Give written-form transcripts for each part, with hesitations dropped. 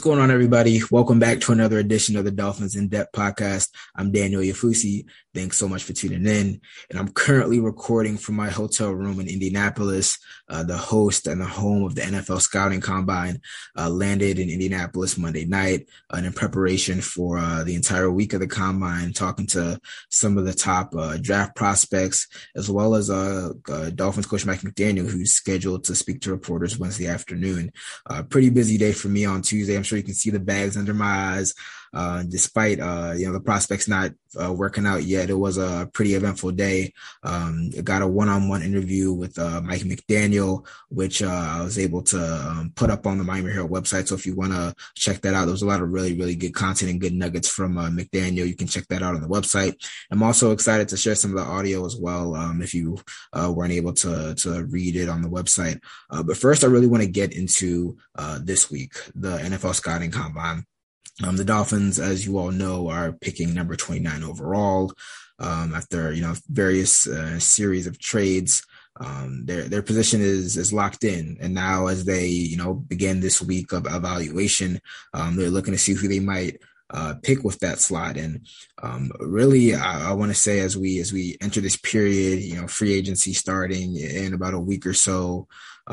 going on, everybody? Welcome back to another edition of the Dolphins In Depth podcast. I'm Daniel Yafusi. Thanks so much for tuning in. And I'm currently recording from my hotel room in Indianapolis. The host and the home of the NFL Scouting Combine landed in Indianapolis Monday night, and in preparation for the entire week of the Combine, talking to some of the top draft prospects, as well as Dolphins coach Mike McDaniel, who's scheduled to speak to reporters Wednesday afternoon. Pretty busy day for me on Tuesday. I'm sure you can see the bags under my eyes. Despite the prospects not working out yet, it was a pretty eventful day. Got a one-on-one interview with Mike McDaniel, which I was able to put up on the Miami Herald website. So if you want to check that out, there was a lot of really, really good content and good nuggets from McDaniel. You can check that out on the website. I'm also excited to share some of the audio as well, if you weren't able to read it on the website. But first, I really want to get into this week, the NFL Scouting Combine. The Dolphins, as you all know, are picking number 29 overall after various series of trades. Their position is locked in, and now as they begin this week of evaluation, they're looking to see who they might pick with that slot. And really, I want to say as we enter this period, free agency starting in about a week or so.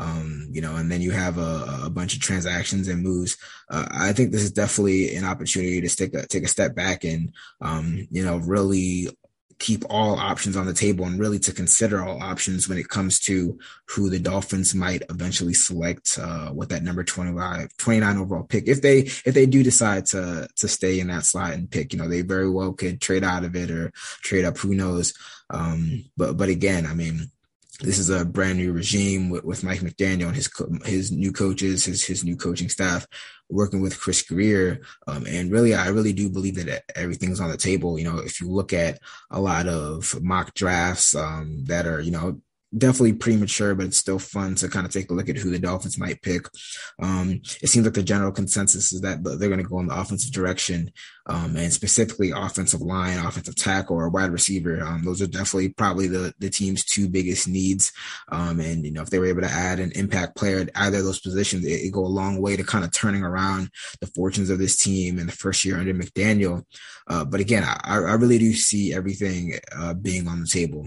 And then you have a bunch of transactions and moves. I think this is definitely an opportunity to take a step back and, really keep all options on the table and really to consider all options when it comes to who the Dolphins might eventually select with that number 29 overall pick. If they do decide to stay in that slot and pick, they very well could trade out of it or trade up, who knows. But again, I mean, this is a brand new regime with Mike McDaniel and his new coaches, his new coaching staff, working with Chris Grier. And really, I really do believe that everything's on the table. If you look at a lot of mock drafts that are, definitely premature, but it's still fun to kind of take a look at who the Dolphins might pick. It seems like the general consensus is that they're going to go in the offensive direction, and specifically offensive line, offensive tackle, or wide receiver. Those are definitely probably the team's two biggest needs. And if they were able to add an impact player at either of those positions, it go a long way to kind of turning around the fortunes of this team in the first year under McDaniel. But again, I really do see everything being on the table.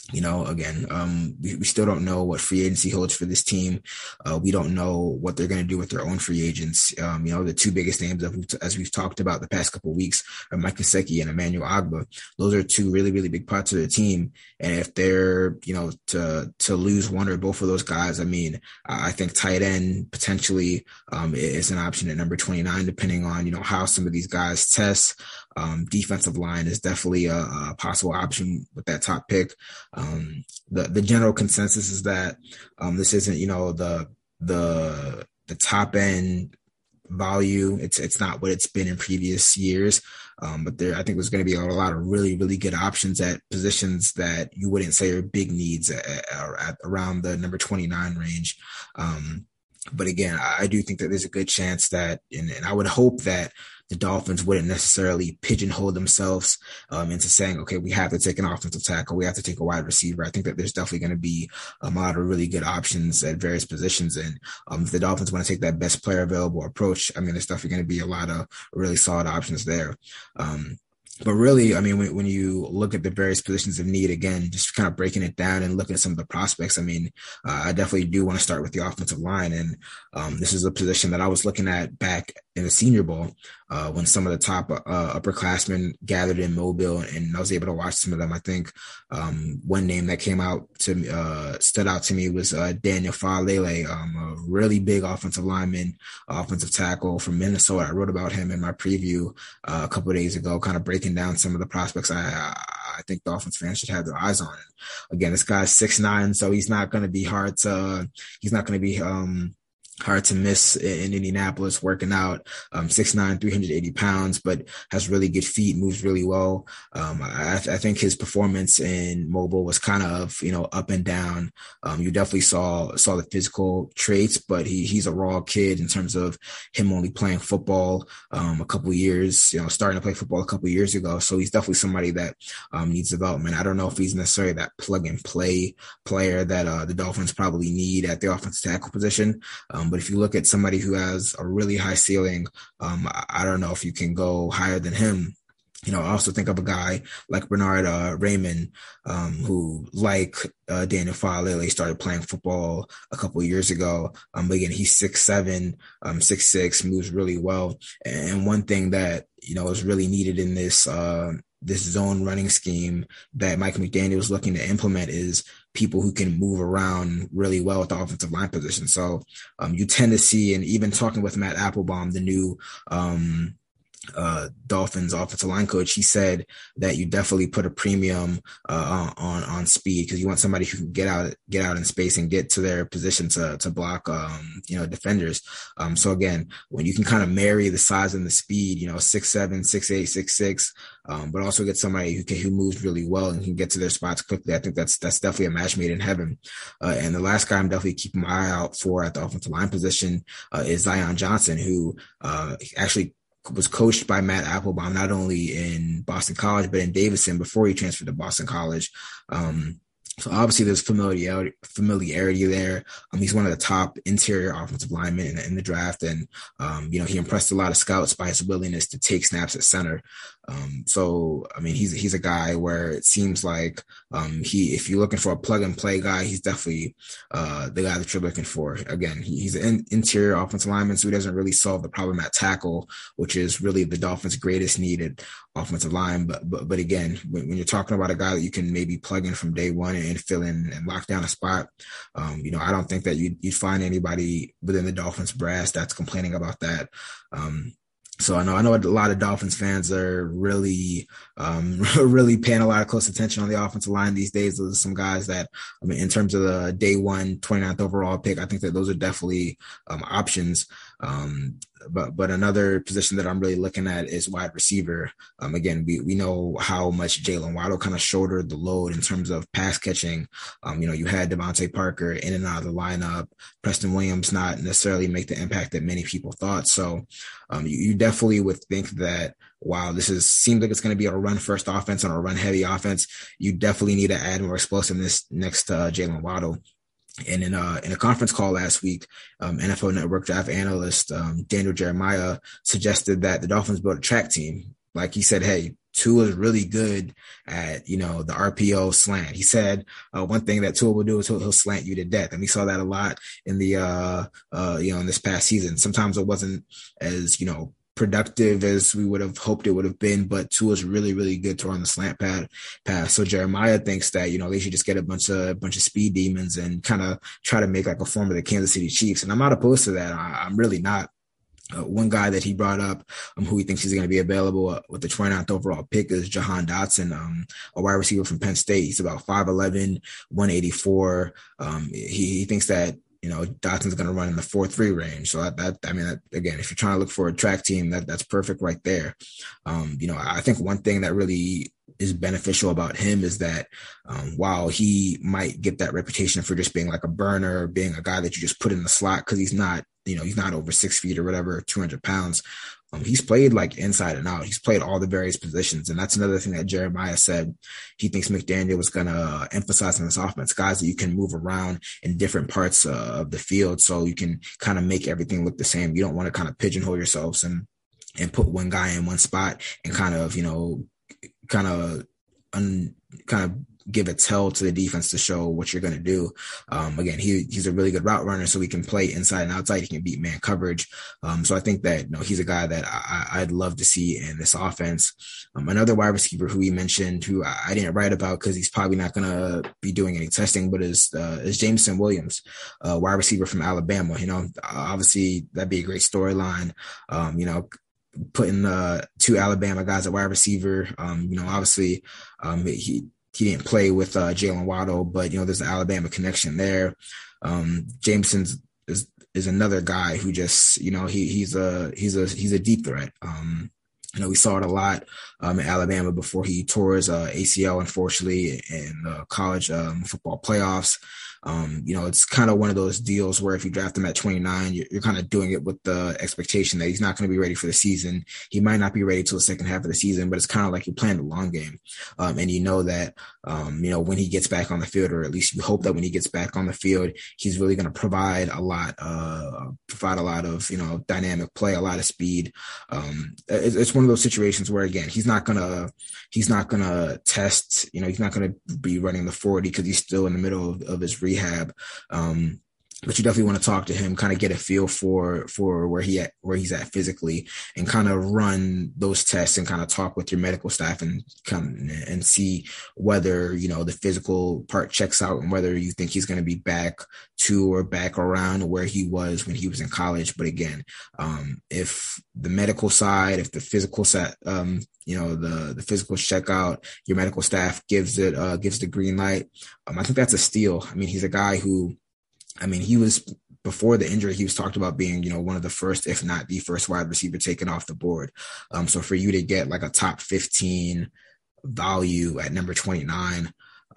We still don't know what free agency holds for this team. We don't know what they're going to do with their own free agents. The two biggest names, as we've talked about the past couple of weeks, are Mike Gesicki and Emmanuel Ogbah. Those are two really, really big parts of the team. And if they're, to lose one or both of those guys, I mean, I think tight end potentially is an option at number 29, depending on, how some of these guys test. Defensive line is definitely a possible option with that top pick. The general consensus is that this isn't, the top end value. It's not what it's been in previous years. But I think there's going to be a lot of really, really good options at positions that you wouldn't say are big needs at around the number 29 range. But again, I do think that there's a good chance that, and I would hope that the Dolphins wouldn't necessarily pigeonhole themselves into saying, okay, we have to take an offensive tackle, we have to take a wide receiver. I think that there's definitely going to be a lot of really good options at various positions. And if the Dolphins want to take that best player available approach, I mean, there's definitely going to be a lot of really solid options there. But really, I mean, when you look at the various positions of need, again, just kind of breaking it down and looking at some of the prospects, I mean, I definitely do want to start with the offensive line. And this is a position that I was looking at back in the Senior Bowl when some of the top upperclassmen gathered in Mobile, and I was able to watch some of them. I think one name that came out to stood out to me was Daniel Faalele, a really big offensive lineman, offensive tackle from Minnesota. I wrote about him in my preview a couple of days ago, kind of breaking down some of the prospects I think Dolphins fans should have their eyes on. Again, this guy's 6'9", so he's not going to be hard to miss in Indianapolis working out. 6'9", 380 pounds, but has really good feet, moves really well. I think his performance in Mobile was kind of, up and down. You definitely saw the physical traits, but he's a raw kid in terms of him only playing football a couple of years, starting to play football a couple of years ago. So he's definitely somebody that needs development. I don't know if he's necessarily that plug and play player that the Dolphins probably need at the offensive tackle position. But if you look at somebody who has a really high ceiling, I don't know if you can go higher than him. I also think of a guy like Bernard Raymond, who, like Daniel Faalele, started playing football a couple of years ago. But again, he's 6'7", 6'6", moves really well. And one thing that, is really needed in this zone running scheme that Mike McDaniel is looking to implement is people who can move around really well with the offensive line position. So you tend to see, and even talking with Matt Applebaum, the new Dolphins offensive line coach, he said that you definitely put a premium on speed, because you want somebody who can get out in space and get to their position to block defenders. So again, when you can kind of marry the size and the speed, 6'7", 6'8", 6'6", but also get somebody who moves really well and can get to their spots quickly, I think that's definitely a match made in heaven. And the last guy I'm definitely keeping my eye out for at the offensive line position is Zion Johnson, who actually was coached by Matt Applebaum, not only in Boston College, but in Davidson before he transferred to Boston College. So obviously there's familiarity there. He's one of the top interior offensive linemen in the draft. And, he impressed a lot of scouts by his willingness to take snaps at center. So, he's a guy where it seems like if you're looking for a plug and play guy, he's definitely the guy that you're looking for. Again, he's an interior offensive lineman, so he doesn't really solve the problem at tackle, which is really the Dolphins' greatest needed offensive line. But again, when you're talking about a guy that you can maybe plug in from day one and fill in and lock down a spot, I don't think that you'd find anybody within the Dolphins brass that's complaining about that. So I know a lot of Dolphins fans are really, really paying a lot of close attention on the offensive line these days. Those are some guys that, in terms of the day one, 29th overall pick, I think that those are definitely options. But another position that I'm really looking at is wide receiver. Again, we know how much Jalen Waddle kind of shouldered the load in terms of pass catching. You had Devontae Parker in and out of the lineup, Preston Williams not necessarily make the impact that many people thought. So you definitely would think that while seems like it's going to be a run first offense and a run heavy offense, you definitely need to add more explosiveness next to Jalen Waddle. And in a conference call last week, NFL Network draft analyst Daniel Jeremiah suggested that the Dolphins build a track team. Like he said, hey, Tua is really good at, the RPO slant. He said one thing that Tua will do is he'll slant you to death. And we saw that a lot in the, in this past season. Sometimes it wasn't as, productive as we would have hoped it would have been, but Tua's really, really good to run the slant pass. So Jeremiah thinks that, they should just get a bunch of speed demons and kind of try to make like a form of the Kansas City Chiefs. And I'm not opposed to that. I'm really not. One guy that he brought up, who he thinks is going to be available with the 29th overall pick, is Jahan Dotson, a wide receiver from Penn State. He's about 5'11", 184. He thinks that, Dotson's going to run in the 4.3 range. So again, if you're trying to look for a track team, that's perfect right there. I think one thing that really is beneficial about him is that while he might get that reputation for just being like a burner, being a guy that you just put in the slot because he's not over 6 feet or whatever, 200 pounds. He's played like inside and out. He's played all the various positions. And that's another thing that Jeremiah said. He thinks McDaniel was going to emphasize in this offense, guys that you can move around in different parts of the field so you can kind of make everything look the same. You don't want to kind of pigeonhole yourselves and put one guy in one spot and kind of give a tell to the defense to show what you're going to do. Again, he's a really good route runner, so he can play inside and outside. He can beat man coverage. So I think that, he's a guy that I'd love to see in this offense. Another wide receiver who he mentioned, who I didn't write about because he's probably not going to be doing any testing, but is Jameson Williams, wide receiver from Alabama. Obviously that'd be a great storyline. Putting two Alabama guys at wide receiver. Obviously he didn't play with Jalen Waddle, but there's an Alabama connection there. Jameson is another guy who just he's a deep threat. We saw it a lot in Alabama before he tore his ACL, unfortunately, in the college football playoffs. It's kind of one of those deals where if you draft him at 29, you're kind of doing it with the expectation that he's not going to be ready for the season. He might not be ready till the second half of the season, but it's kind of like you're playing the long game. And you know that, when he gets back on the field, or at least you hope that when he gets back on the field, he's really going to provide a lot of, dynamic play, a lot of speed. It's one of those situations where, again, he's not gonna test, he's not gonna be running the 40 because he's still in the middle of his rehab. But you definitely want to talk to him, kind of get a feel for where he's at physically, and kind of run those tests and kind of talk with your medical staff and come and see whether, the physical part checks out and whether you think he's going to be back to or back around where he was when he was in college. But again, if the medical side, if the physical side, the physical check out, your medical staff gives the green light, I think that's a steal. I mean, he's a guy who, he was, before the injury, he was talked about being, one of the first, if not the first wide receiver taken off the board. So for you to get like a top 15 value at number 29,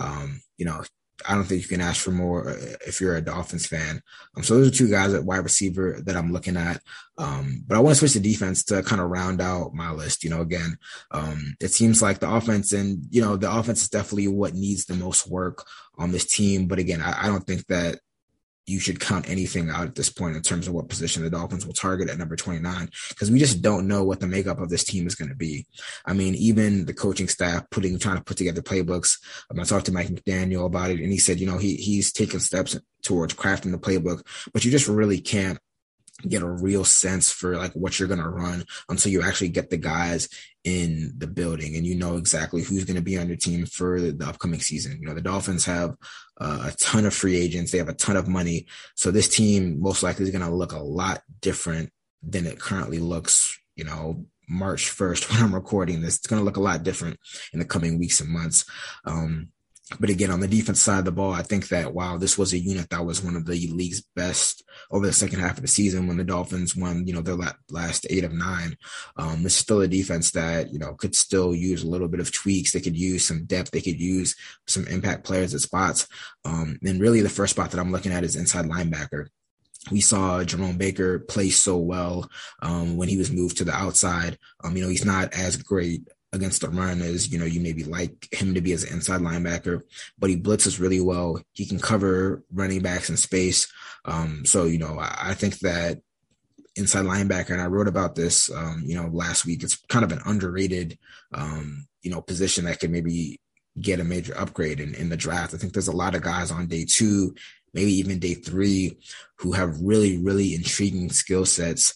I don't think you can ask for more if you're a Dolphins fan. So those are two guys at wide receiver that I'm looking at. But I want to switch to defense to kind of round out my list. Again, it seems like the offense the offense is definitely what needs the most work on this team. But again, I don't think that you should count anything out at this point in terms of what position the Dolphins will target at number 29, because we just don't know what the makeup of this team is going to be. Even the coaching staff trying to put together playbooks. I talked to Mike McDaniel about it, and he said, he's taken steps towards crafting the playbook, but you just really can't get a real sense for like what you're going to run until you actually get the guys in the building and exactly who's going to be on your team for the upcoming season. The Dolphins have a ton of free agents. They have a ton of money. So this team most likely is going to look a lot different than it currently looks, March 1st when I'm recording this. It's going to look a lot different in the coming weeks and months. But again, on the defense side of the ball, I think that while this was a unit that was one of the league's best over the second half of the season when the Dolphins won, their last 8 of 9, this is still a defense that, could still use a little bit of tweaks. They could use some depth. They could use some impact players at spots. And really the first spot that I'm looking at is inside linebacker. We saw Jerome Baker play so well when he was moved to the outside. He's not as great against the run as, you maybe like him to be as an inside linebacker, but he blitzes really well. He can cover running backs in space. So, I think that inside linebacker, and I wrote about this, last week, it's kind of an underrated, position that could maybe get a major upgrade in the draft. I think there's a lot of guys on day 2, maybe even day 3, who have really, really intriguing skill sets.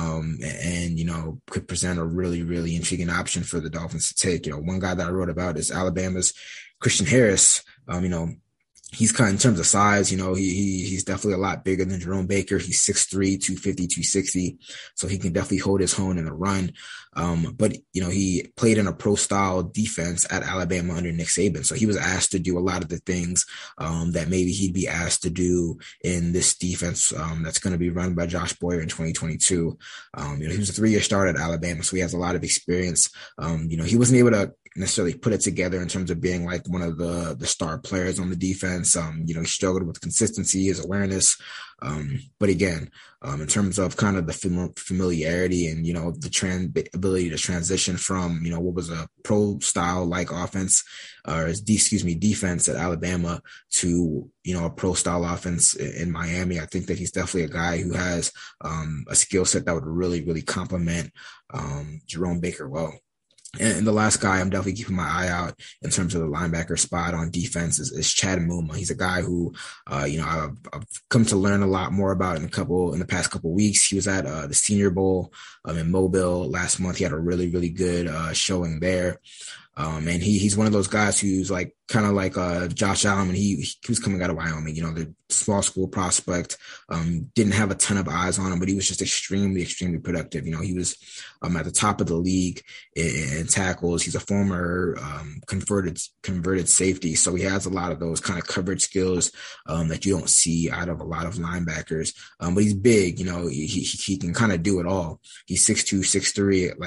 And could present a really, really intriguing option for the Dolphins to take. One guy that I wrote about is Alabama's Christian Harris. He's kind of, in terms of size, he's definitely a lot bigger than Jerome Baker. He's 6'3", 250, 260. So he can definitely hold his own in the run. But he played in a pro style defense at Alabama under Nick Saban. So he was asked to do a lot of the things, that maybe he'd be asked to do in this defense, that's going to be run by Josh Boyer in 2022. He was a 3-year starter at Alabama, so he has a lot of experience. He wasn't able to necessarily put it together in terms of being like one of the star players on the defense. He struggled with consistency, his awareness. But again, in terms of kind of the familiarity and, the ability to transition from, what was a pro style like offense defense at Alabama to, a pro style offense in Miami. I think that he's definitely a guy who has a skill set that would really, really complement Jerome Baker well. And the last guy I'm definitely keeping my eye out in terms of the linebacker spot on defense is Chad Muma. He's a guy who, I've come to learn a lot more about in the past couple of weeks. He was at the Senior Bowl in Mobile last month. He had a really, really good showing there. And he's one of those guys who's like kind of like Josh Allen when he was coming out of Wyoming, the small school prospect, didn't have a ton of eyes on him, but he was just extremely, extremely productive. He was at the top of the league in tackles. He's a former converted safety, so he has a lot of those kind of coverage skills that you don't see out of a lot of linebackers. But he's big, he can kind of do it all. He's 6'2", 6'3", like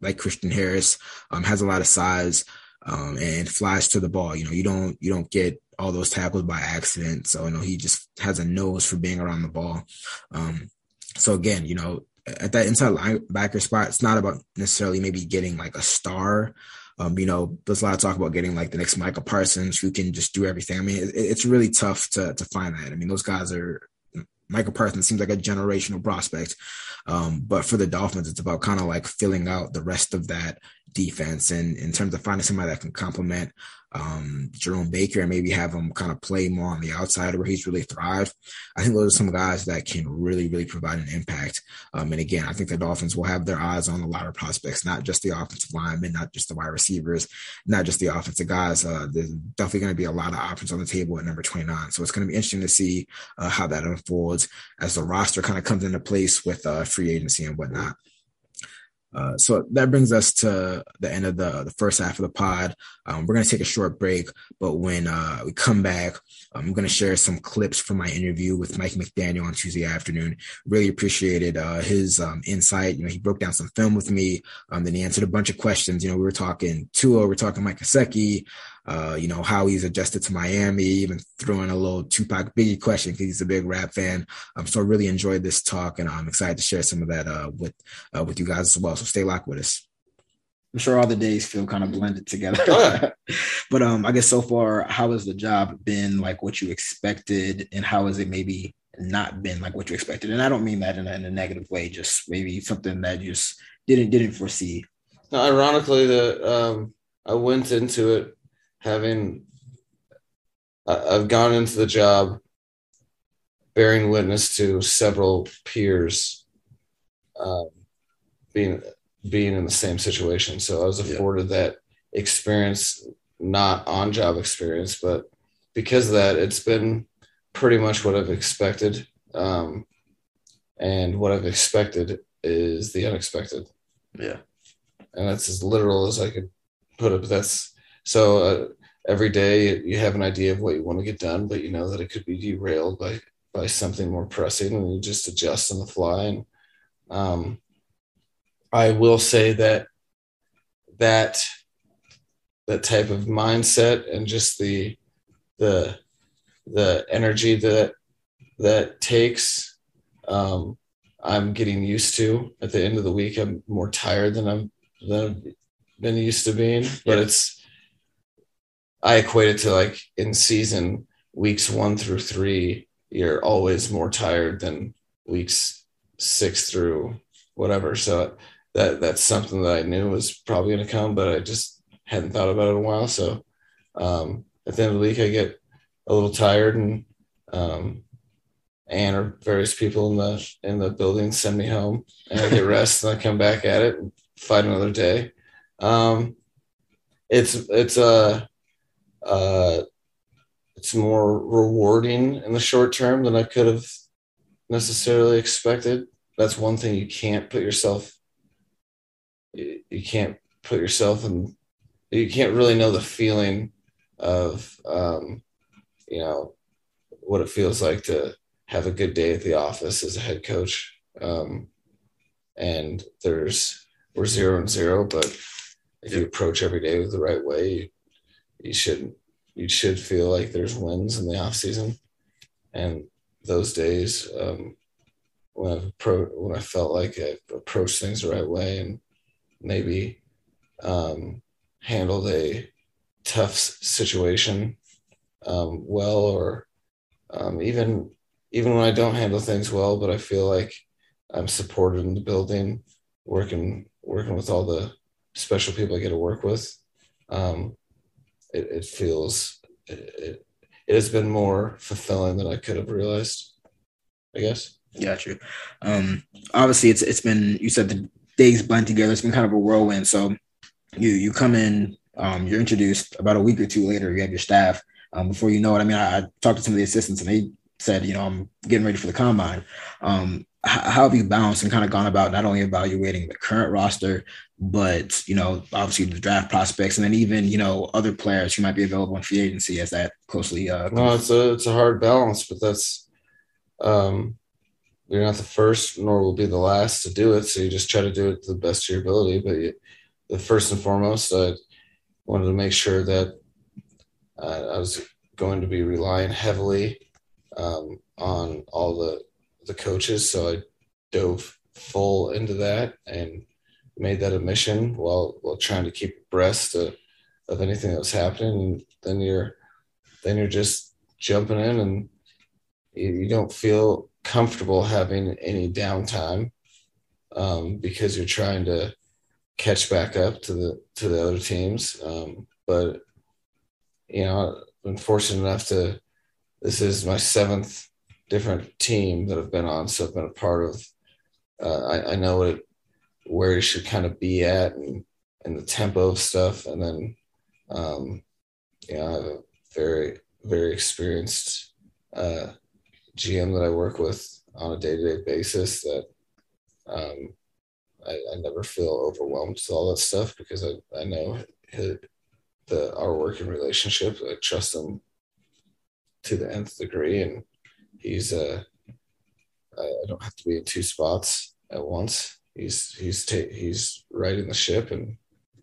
like Christian Harris, has a lot of size, and flies to the ball. You don't get all those tackles by accident. So, he just has a nose for being around the ball. So again, at that inside linebacker spot, it's not about necessarily maybe getting like a star. There's a lot of talk about getting like the next Micah Parsons who can just do everything. I mean, it's really tough to find that. I mean, those guys Micah Parsons seems like a generational prospect. But for the Dolphins, it's about kind of like filling out the rest of that defense, and in terms of finding somebody that can complement Jerome Baker and maybe have him kind of play more on the outside where he's really thrived. I think those are some guys that can really, really provide an impact. And again, I think the Dolphins will have their eyes on a lot of prospects, not just the offensive linemen, not just the wide receivers, not just the offensive guys. There's definitely going to be a lot of options on the table at number 29. So it's going to be interesting to see how that unfolds as the roster kind of comes into place with free agency and whatnot. So that brings us to the end of the first half of the pod. We're going to take a short break, but when we come back, I'm going to share some clips from my interview with Mike McDaniel on Tuesday afternoon. Really appreciated his insight. He broke down some film with me. Then he answered a bunch of questions. We were talking Tua, we were talking Mike Gesicki, how he's adjusted to Miami, even throwing a little Tupac Biggie question because he's a big rap fan. So I really enjoyed this talk, and I'm excited to share some of that with you guys as well. So stay locked with us. I'm sure all the days feel kind of blended together. But I guess so far, how has the job been like what you expected, and how has it maybe not been like what you expected? And I don't mean that in a negative way, just maybe something that you just didn't foresee. Now, ironically, I went into it I've gone into the job bearing witness to several peers being in the same situation. So I was afforded that experience, not on-job experience, but because of that, it's been pretty much what I've expected. And what I've expected is the unexpected. Yeah. And that's as literal as I could put it. But so every day you have an idea of what you want to get done, but you know that it could be derailed by something more pressing, and you just adjust on the fly. And I will say that type of mindset and just the energy that takes, I'm getting used to. At the end of the week, I'm more tired than I've been used to being, but I equate it to like in season weeks 1 through 3, you're always more tired than weeks 6 through whatever. So that's something that I knew was probably going to come, but I just hadn't thought about it in a while. So at the end of the week, I get a little tired, and Ann or various people in the building send me home, and I get rest, and I come back at it and fight another day. It's more rewarding in the short term than I could have necessarily expected. That's one thing you can't put yourself in. You can't really know the feeling of, what it feels like to have a good day at the office as a head coach. And we're 0-0, but if you approach every day with the right way, you should feel like there's wins in the off season. And those days, when I felt like I approached things the right way and maybe handled a tough situation well, or even when I don't handle things well, but I feel like I'm supported in the building, working with all the special people I get to work with. It feels it has been more fulfilling than I could have realized, I guess. Got you. Obviously it's been, you said the days blend together. It's been kind of a whirlwind. So you come in, you're introduced about a week or two later, you have your staff. Before you know it, I mean, I talked to some of the assistants and they said, I'm getting ready for the combine. How have you balanced and kind of gone about not only evaluating the current roster, but, obviously the draft prospects, and then even, other players who might be available in free agency as that closely. No, it's a hard balance, but that's you're not the first, nor will be the last to do it. So you just try to do it to the best of your ability. But the first and foremost, I wanted to make sure that I was going to be relying heavily on all the coaches. So I dove full into that and made that a mission while trying to keep abreast of anything that was happening. And then you're just jumping in, and you don't feel comfortable having any downtime because you're trying to catch back up to the other teams. But I've been fortunate enough this is my 7th different team that I've been on. So I've been a part of, I know where you should kind of be at and the tempo of stuff. And then, I have a very, very experienced GM that I work with on a day-to-day basis that I never feel overwhelmed with all that stuff because I know our working relationship. I trust him to the nth degree, and he's I don't have to be in 2 spots at once. He's righting the ship, and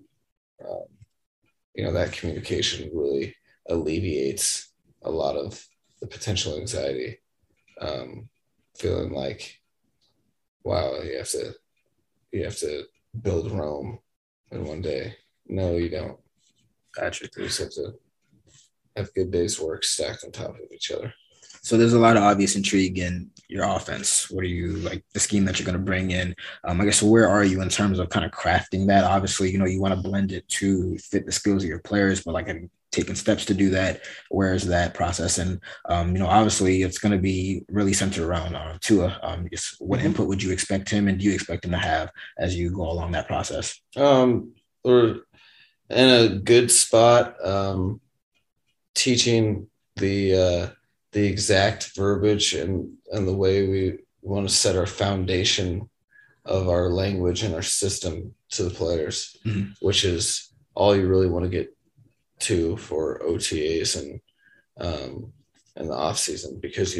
that communication really alleviates a lot of the potential anxiety. Feeling like, wow, you have to build Rome in one day. No, you don't. Gotcha. You just have to have good days' work stacked on top of each other. So there's a lot of obvious intrigue in your offense. What are you like the scheme that you're going to bring in? I guess where are you in terms of kind of crafting that? Obviously, you want to blend it to fit the skills of your players, but like taking steps to do that. Where is that process? And obviously, it's going to be really centered around Tua. What input would you expect him, and do you expect him to have as you go along that process? We're in a good spot. Teaching the exact verbiage and the way we want to set our foundation of our language and our system to the players, which is all you really want to get to for OTAs and the off season, because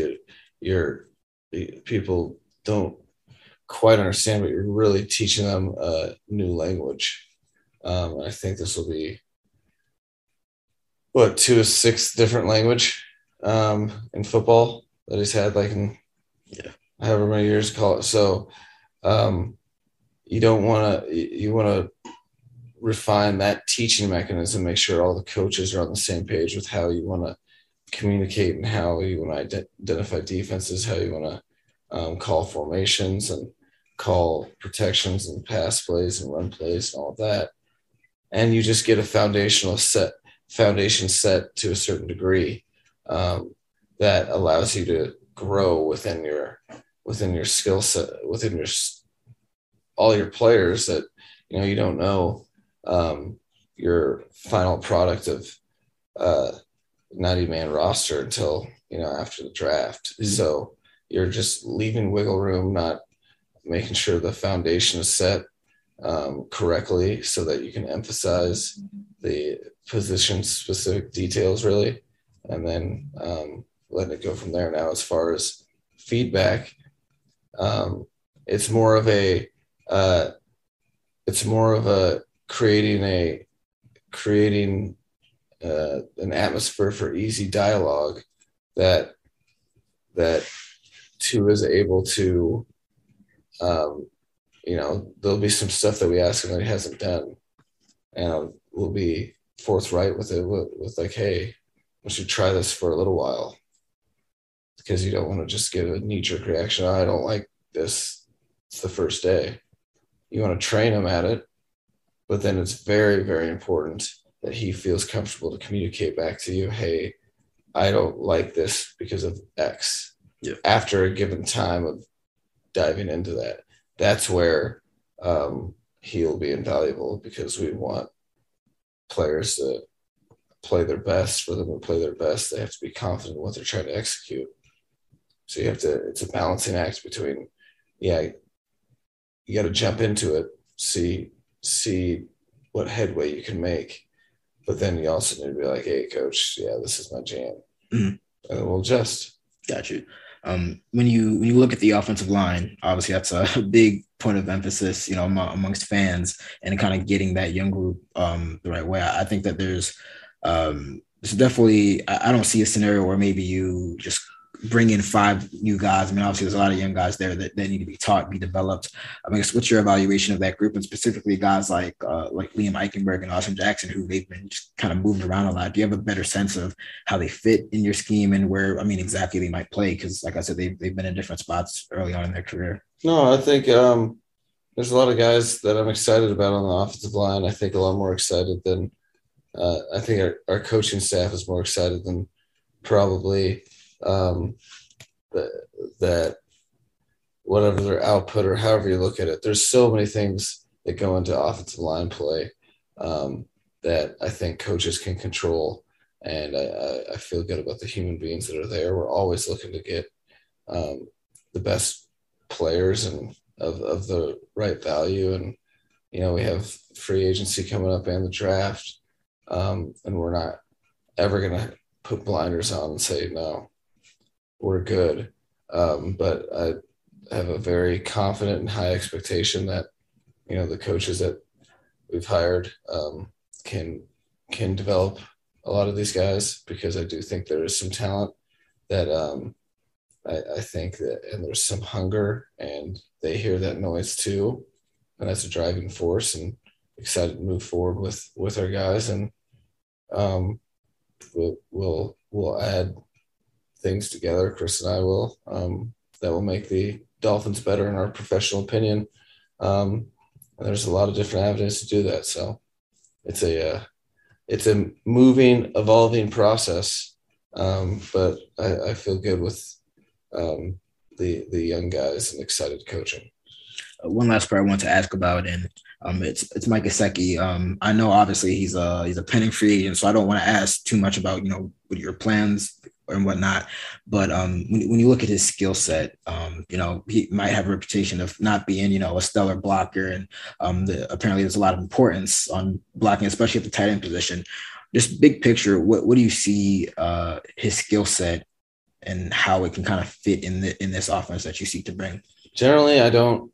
people don't quite understand, but you're really teaching them a new language. And I think this will be to a 6th different language in football that he's had, like in however many years call it. So you want to refine that teaching mechanism, make sure all the coaches are on the same page with how you want to communicate and how you want to identify defenses, how you want to call formations and call protections and pass plays and run plays and all of that. And you just get a foundation set to a certain degree that allows you to grow within your skill set, within all your players, that you don't know your final product of 90-man roster until after the draft. So you're just leaving wiggle room, not making sure the foundation is set correctly so that you can emphasize the position specific details really, and then letting it go from there. Now, as far as feedback, it's more of a creating an atmosphere for easy dialogue that Tua is able to there'll be some stuff that we ask him that he hasn't done, and we'll be forthright with it, with like, hey, we should try this for a little while, because you don't want to just get a knee-jerk reaction. I don't like this. It's the first day. You want to train him at it, but then it's very, very important that he feels comfortable to communicate back to you, hey, I don't like this because of X. Yeah. After a given time of diving into that, that's where he'll be invaluable, because we want players to play their best. For them to play their best, they have to be confident in what they're trying to execute. So it's a balancing act between, you got to jump into it, see what headway you can make, but then you also need to be like, hey, coach, this is my jam. And we'll adjust. Got you. When you look at the offensive line, obviously that's a big point of emphasis, amongst fans and kind of getting that young group the right way. I think that there's definitely I don't see a scenario where maybe you just bring in five new guys. I mean, obviously there's a lot of young guys there that need to be taught, be developed. I mean, what's your evaluation of that group, and specifically guys like Liam Eichenberg and Austin Jackson, who they've been just kind of moved around a lot? Do you have a better sense of how they fit in your scheme and where, I mean, exactly they might play? Because like I said, they've been in different spots early on in their career. No, I think there's a lot of guys that I'm excited about on the offensive line. I think a lot more excited than I think our coaching staff is more excited than probably that whatever their output or however you look at it. There's so many things that go into offensive line play that I think coaches can control. And I feel good about the human beings that are there. We're always looking to get the best players and of the right value. And, we have free agency coming up and the draft. And we're not ever going to put blinders on and say, no, we're good. But I have a very confident and high expectation that, the coaches that we've hired can develop a lot of these guys, because I do think there is some talent that I think that, and there's some hunger, and they hear that noise too. And that's a driving force, and excited to move forward with our guys. And we'll add things together. Chris and I will, that will make the Dolphins better in our professional opinion. And there's a lot of different avenues to do that. So it's a moving, evolving process. But I feel good with the young guys and excited coaching. One last part I want to ask about, and it's Mike Gesicki. I know obviously he's a pending free agent, so I don't want to ask too much about what your plans and whatnot. But when you look at his skill set, he might have a reputation of not being a stellar blocker, and apparently there's a lot of importance on blocking, especially at the tight end position. Just big picture, what do you see his skill set and how it can kind of fit in this offense that you seek to bring? Generally, I don't.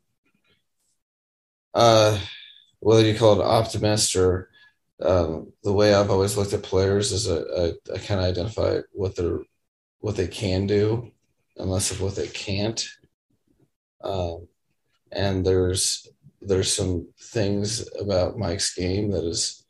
Whether you call it optimist or the way I've always looked at players is I kind of identify what they can do and less of what they can't. And there's some things about Mike's game that is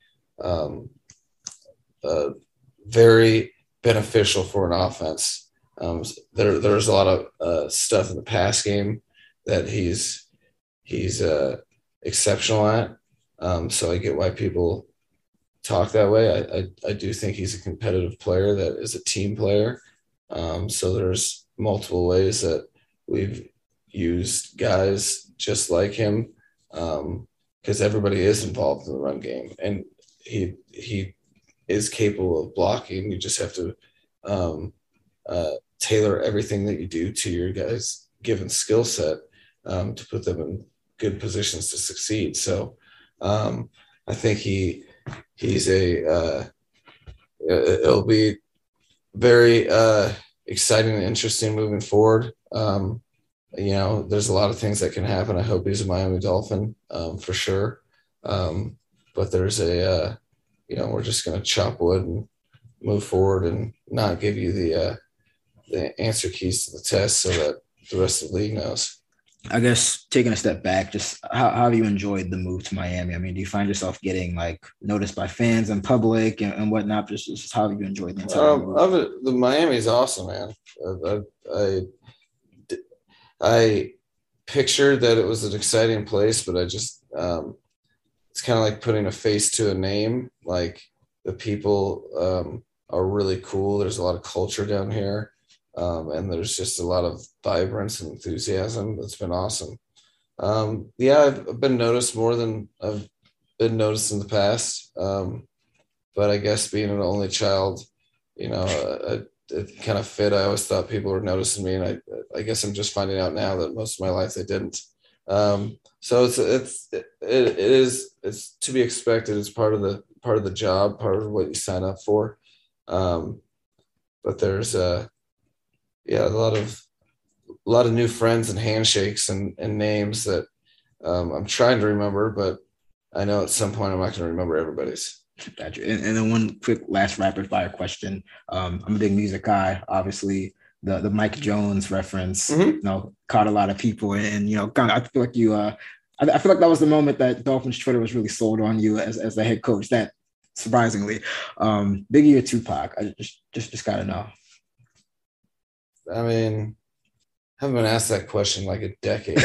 very beneficial for an offense. There's a lot of stuff in the pass game that he's exceptional at. So I get why people talk that way. I do think he's a competitive player that is a team player. So there's multiple ways that we've used guys just like him, because everybody is involved in the run game, and he is capable of blocking. You just have to tailor everything that you do to your guys' given skill set to put them in good positions to succeed. So I think he's it'll be very exciting and interesting moving forward. There's a lot of things that can happen. I hope he's a Miami Dolphin for sure. But there's we're just going to chop wood and move forward and not give you the answer keys to the test so that the rest of the league knows. I guess taking a step back, just how have you enjoyed the move to Miami? I mean, do you find yourself getting noticed by fans in public and whatnot? Just how have you enjoyed the entire move? The Miami is awesome, man. I pictured that it was an exciting place, but I just it's kind of like putting a face to a name. Like, the people are really cool. There's a lot of culture down here. And there's just a lot of vibrance and enthusiasm. That's been awesome. I've been noticed more than I've been noticed in the past. But I guess being an only child, it kind of fit. I always thought people were noticing me, and I guess I'm just finding out now that most of my life they didn't. So it's to be expected. It's part of the job, part of what you sign up for. But there's a lot of lot of new friends and handshakes and names that I'm trying to remember, but I know at some point I'm not going to remember everybody's. Gotcha. And then one quick last rapid fire question. I'm a big music guy, obviously. The Mike Jones reference, caught a lot of people, and kind of, I feel like you. I feel like that was the moment that Dolphins Twitter was really sold on you as the head coach. That surprisingly, Biggie or Tupac? I just gotta know. I mean, I haven't been asked that question like a decade.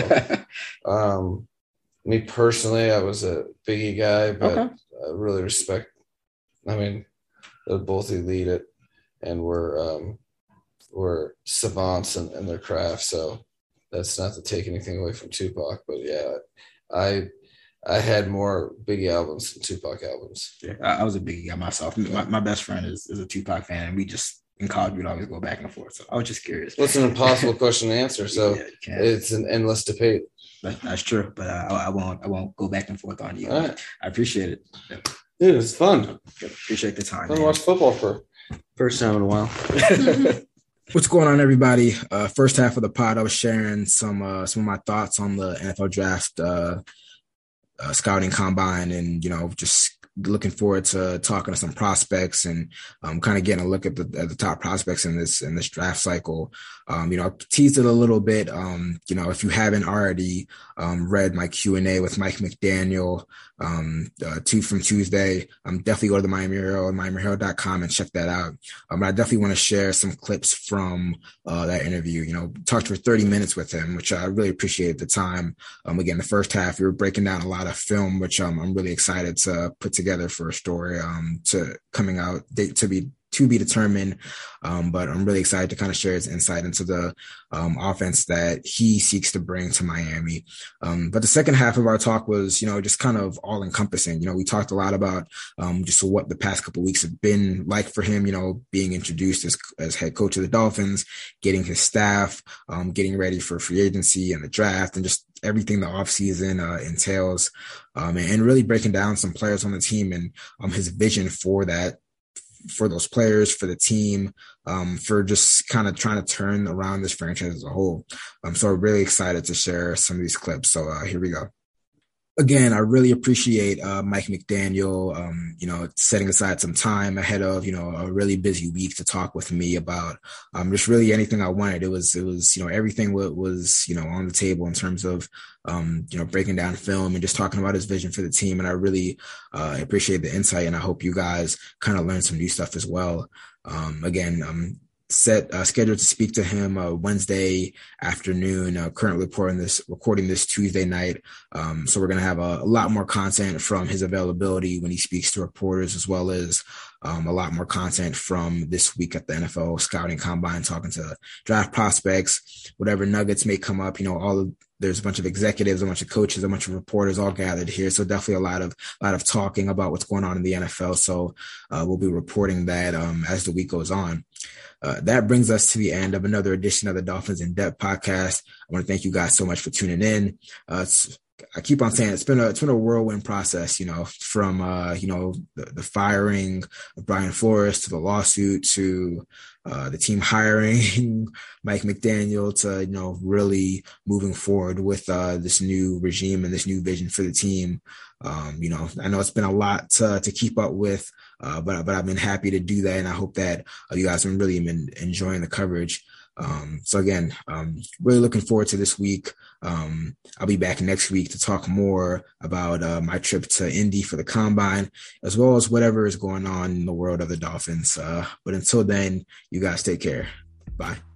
So, me personally, I was a Biggie guy, but I really respect. I mean, they're both elite and were savants in their craft. So that's not to take anything away from Tupac, but yeah, I had more Biggie albums than Tupac albums. Yeah, I was a Biggie guy myself. My best friend is a Tupac fan, and we just in college we'd always go back and forth. So I was just curious. Well, it's an impossible question to answer, so it's an endless debate. That's true, but I won't go back and forth on you. All right. I appreciate it. Yeah. Dude, it's fun. Appreciate the time. I watch football for first time in a while. What's going on, everybody? First half of the pod, I was sharing some of my thoughts on the NFL draft, scouting combine, and just looking forward to talking to some prospects and kind of getting a look at the top prospects in this draft cycle. I teased it a little bit. If you haven't already read my Q&A with Mike McDaniel, from Tuesday, definitely go to the Miami Herald, MiamiHerald.com, and check that out. But I definitely want to share some clips from that interview. Talked for 30 minutes with him, which I really appreciated the time. Again, the first half, we were breaking down a lot of film, which I'm really excited to put together for a story to coming out, date to be determined. But I'm really excited to kind of share his insight into the offense that he seeks to bring to Miami. But the second half of our talk was, just kind of all encompassing. We talked a lot about just what the past couple of weeks have been like for him, being introduced as head coach of the Dolphins, getting his staff, getting ready for free agency and the draft, and just everything the offseason entails, and really breaking down some players on the team and his vision for that, for those players, for the team, for just kind of trying to turn around this franchise as a whole. So I'm really excited to share some of these clips. So here we go. Again, I really appreciate Mike McDaniel, setting aside some time ahead of, a really busy week to talk with me about just really anything I wanted. It was everything was, on the table in terms of, breaking down film and just talking about his vision for the team. And I really appreciate the insight, and I hope you guys kind of learn some new stuff as well. Scheduled to speak to him Wednesday afternoon, currently recording this Tuesday night. So we're going to have a lot more content from his availability when he speaks to reporters, as well as a lot more content from this week at the NFL scouting combine, talking to draft prospects, whatever nuggets may come up, there's a bunch of executives, a bunch of coaches, a bunch of reporters all gathered here. So definitely a lot of talking about what's going on in the NFL. So we'll be reporting that as the week goes on. That brings us to the end of another edition of the Dolphins in Depth podcast. I want to thank you guys so much for tuning in. I keep on saying it's been a whirlwind process, from the firing of Brian Flores to the lawsuit to the team hiring Mike McDaniel to really moving forward with this new regime and this new vision for the team. I know it's been a lot to keep up with, but I've been happy to do that, and I hope that you guys have really been enjoying the coverage. So again, really looking forward to this week. I'll be back next week to talk more about my trip to Indy for the combine, as well as whatever is going on in the world of the Dolphins. But until then, you guys take care. Bye.